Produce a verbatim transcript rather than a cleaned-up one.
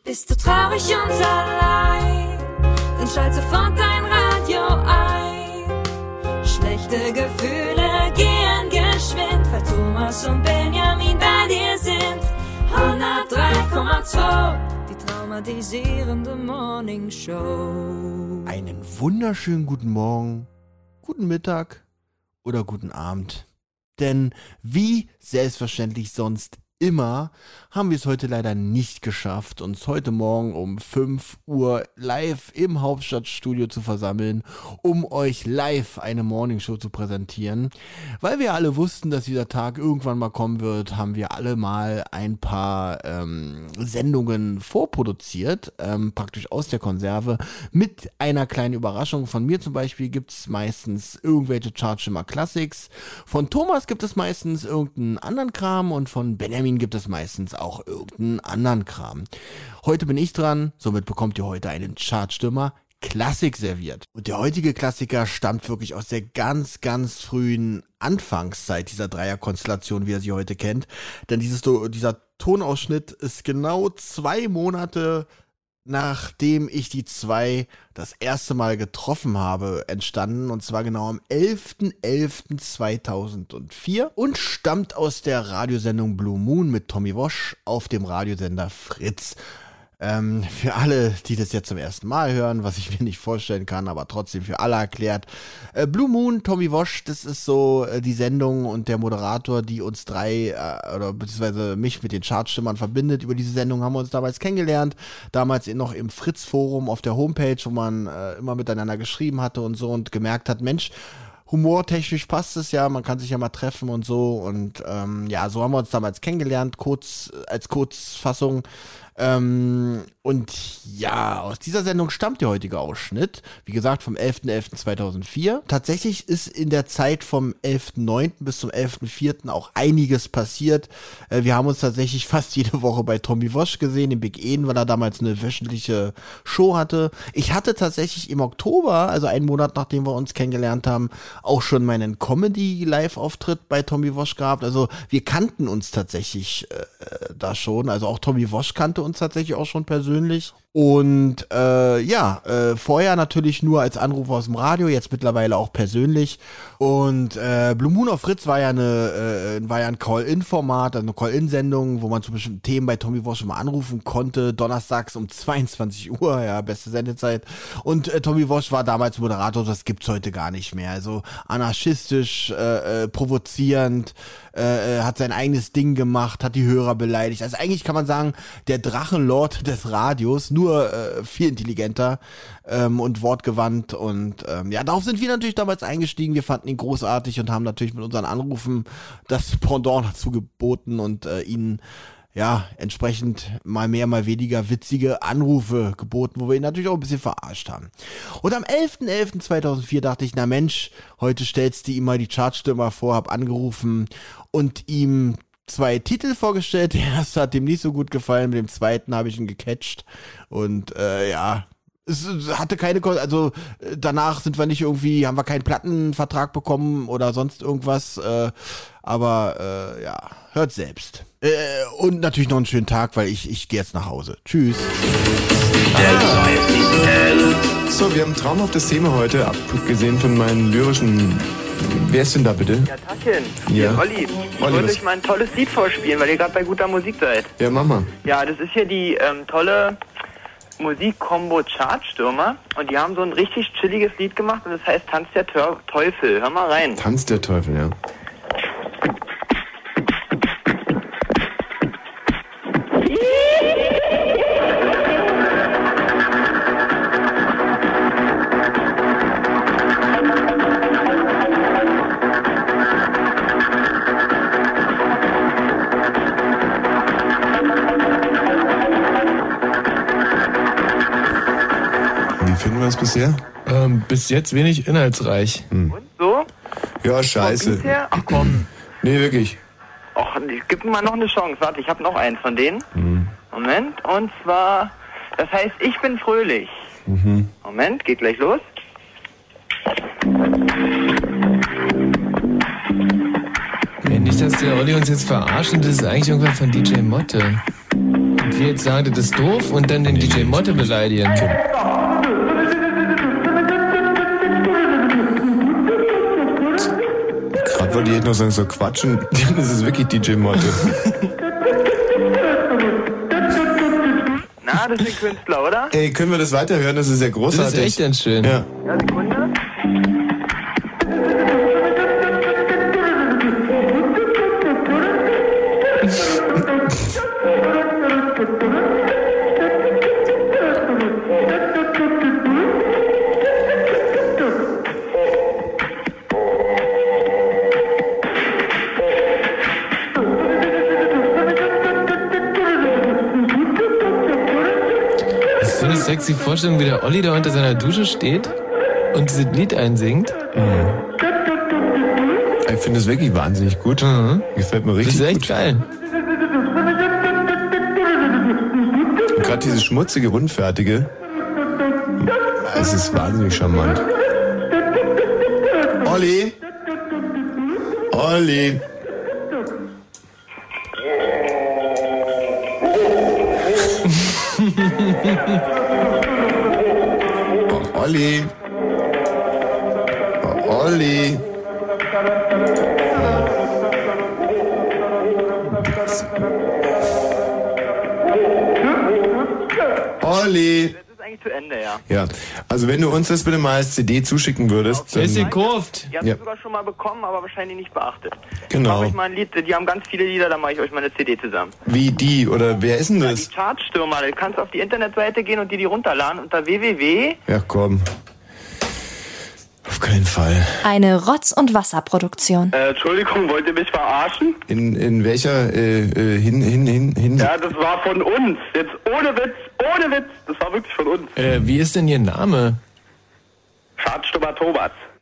Bist du traurig und allein, dann schalt sofort dein Radio ein. Schlechte Gefühle gehen geschwind, weil Thomas und Benjamin bei dir sind. hundertdrei Komma zwei, die traumatisierende Morning Show. Einen wunderschönen guten Morgen, guten Mittag oder guten Abend. Denn wie selbstverständlich sonst immer haben wir es heute leider nicht geschafft, uns heute Morgen um fünf Uhr live im Hauptstadtstudio zu versammeln, um euch live eine Morningshow zu präsentieren. Weil wir alle wussten, dass dieser Tag irgendwann mal kommen wird, haben wir alle mal ein paar ähm, Sendungen vorproduziert, ähm, praktisch aus der Konserve, mit einer kleinen Überraschung. Von mir zum Beispiel gibt es meistens irgendwelche Chartschimmer Classics, von Thomas gibt es meistens irgendeinen anderen Kram und von Benjamin gibt es meistens auch irgendeinen anderen Kram. Heute bin ich dran, somit bekommt ihr heute einen Chartstürmer Klassik serviert. Und der heutige Klassiker stammt wirklich aus der ganz, ganz frühen Anfangszeit dieser Dreierkonstellation, wie ihr sie heute kennt. Denn dieses, dieser Tonausschnitt ist genau zwei Monate nachdem ich die zwei das erste Mal getroffen habe, entstanden, und zwar genau am elfter elfter zweitausendvier und stammt aus der Radiosendung Blue Moon mit Tommy Walsh auf dem Radiosender Fritz. Ähm, für alle, die das jetzt zum ersten Mal hören, was ich mir nicht vorstellen kann, aber trotzdem für alle erklärt. Äh, Blue Moon, Tommy Walsh, das ist so äh, die Sendung und der Moderator, die uns drei, äh, oder beziehungsweise mich mit den Chartstimmern verbindet. Über diese Sendung haben wir uns damals kennengelernt, damals noch im Fritz-Forum auf der Homepage, wo man äh, immer miteinander geschrieben hatte und so und gemerkt hat, Mensch, humortechnisch passt es ja, man kann sich ja mal treffen und so, und ähm, ja, so haben wir uns damals kennengelernt, kurz als Kurzfassung. Ähm, und ja, aus dieser Sendung stammt der heutige Ausschnitt, wie gesagt, vom elfter elfter zweitausendvier. Tatsächlich ist in der Zeit vom elfter neunter bis zum elfter vierter auch einiges passiert. Äh, wir haben uns tatsächlich fast jede Woche bei Tommy Walsh gesehen, im Big Eden, weil er damals eine wöchentliche Show hatte. Ich hatte tatsächlich im Oktober, also einen Monat nachdem wir uns kennengelernt haben, auch schon meinen Comedy-Live-Auftritt bei Tommy Walsh gehabt. Also wir kannten uns tatsächlich äh, da schon, also auch Tommy Walsh kannte uns uns tatsächlich auch schon persönlich. Und äh, ja, äh, vorher natürlich nur als Anrufer aus dem Radio, jetzt mittlerweile auch persönlich. Und äh, Blue Moon auf Fritz war ja eine, äh, war ja ein Call-In-Format, also eine Call-In-Sendung, wo man zu bestimmten Themen bei Tommy Walsh mal anrufen konnte, donnerstags um zweiundzwanzig Uhr, ja, beste Sendezeit. Und äh, Tommy Walsh war damals Moderator, das gibt's heute gar nicht mehr. Also anarchistisch, äh, äh, provozierend, äh, hat sein eigenes Ding gemacht, hat die Hörer beleidigt. Also eigentlich kann man sagen, der Drachenlord des Radios, nur äh, viel intelligenter ähm, und wortgewandt, und ähm, ja, darauf sind wir natürlich damals eingestiegen. Wir fanden ihn großartig und haben natürlich mit unseren Anrufen das Pendant dazu geboten und äh, ihnen ja entsprechend mal mehr, mal weniger witzige Anrufe geboten, wo wir ihn natürlich auch ein bisschen verarscht haben. Und am elfter elfter zweitausendvier dachte ich, na Mensch, heute stellst du ihm mal die Chartstürmer vor, hab angerufen und ihm zwei Titel vorgestellt. Der erste hat dem nicht so gut gefallen, mit dem zweiten habe ich ihn gecatcht und äh, ja, es hatte keine, also danach sind wir nicht irgendwie, haben wir keinen Plattenvertrag bekommen oder sonst irgendwas, äh, aber äh, ja, hört selbst. Äh, und natürlich noch einen schönen Tag, weil ich, ich gehe jetzt nach Hause. Tschüss. Ah. So, wir haben ein traumhaftes Thema heute, abgesehen von meinen lyrischen... Wer ist denn da bitte? Ja, Tachchen. Ja. Hier ist Olli. Ich Olli, wollte was? euch mal ein tolles Lied vorspielen, weil ihr gerade bei guter Musik seid. Ja, Mama. Ja, das ist hier die ähm, tolle Musik-Kombo Chartstürmer. Und die haben so ein richtig chilliges Lied gemacht und das heißt Tanz der Tör- Teufel. Hör mal rein. Tanz der Teufel, ja. Finden wir es bisher? Ähm, bis jetzt wenig inhaltsreich. Hm. Und so? Ja, scheiße. Ach komm. Nee, wirklich. Ach, gib mir mal noch eine Chance. Warte, ich habe noch einen von denen. Hm. Moment. Und zwar, das heißt, ich bin fröhlich. Mhm. Moment, geht gleich los. Nee, nicht, dass der Olli uns jetzt verarscht und das ist eigentlich irgendwann von D J Motte. Und ich will jetzt sagen, das ist doof und dann den D J Motte beleidigen. Gerade wollte ich jetzt noch sagen, so quatschen, das ist wirklich D J Motte. Na, das ist ein Künstler, oder? Ey, können wir das weiterhören? Das ist ja großartig. Das ist echt ganz schön. Ja. Ja, Sekunde. So eine sexy Vorstellung, wie der Olli da unter seiner Dusche steht und dieses Lied einsingt. Mhm. Ich finde das wirklich wahnsinnig gut. Mhm. Gefällt mir richtig gut. Das ist echt gut. geil. Gerade dieses schmutzige, unfertige. Es ist wahnsinnig charmant. Olli! Olli! Oh, Olli! Oh, Olli! Olli! Das ist eigentlich zu Ende, ja. Ja, also wenn du uns das bitte mal als C D zuschicken würdest, Der ist dann... gekauft. Die habt Ja. ihr sogar schon mal bekommen, aber wahrscheinlich nicht beachtet. Genau. Ich mache euch mal ein Lied, die haben ganz viele Lieder, dann mache ich euch mal eine C D zusammen. Wie die, oder wer ist denn Die das? Chartstürmer, du kannst auf die Internetseite gehen und dir die runterladen unter w w w. Ja, komm. Auf keinen Fall. Eine Rotz- und Wasserproduktion. Äh, Entschuldigung, wollt ihr mich verarschen? In, in welcher, äh, äh, hin, hin, hin, hin... Ja, das war von uns. Jetzt ohne Witz, ohne Witz. Das war wirklich von uns. Äh, wie ist denn Ihr Name? Schadstürmer Thomas.